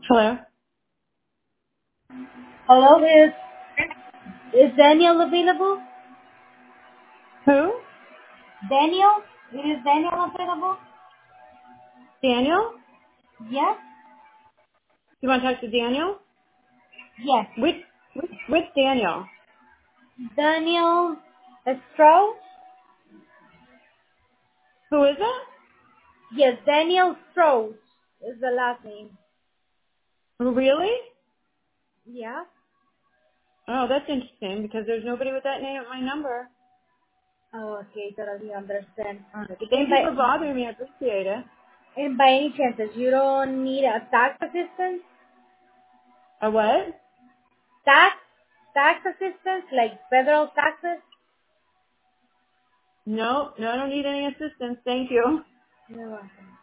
Hello. Hello, is Daniel available? Who? Daniel? Is Daniel available? Daniel? Yes? You want to talk to Daniel? Yes. Which Daniel? Daniel Strauss? Who is it? Yes, Daniel Strauss is the last name. Really? Yeah? Oh, that's interesting because there's nobody with that name at my number. Oh, okay, totally understand. But And thank you for bothering me. I appreciate it. by any chances, you don't need a tax assistance? A what? Tax assistance, like federal taxes? No, I don't need any assistance. Thank you. You're welcome.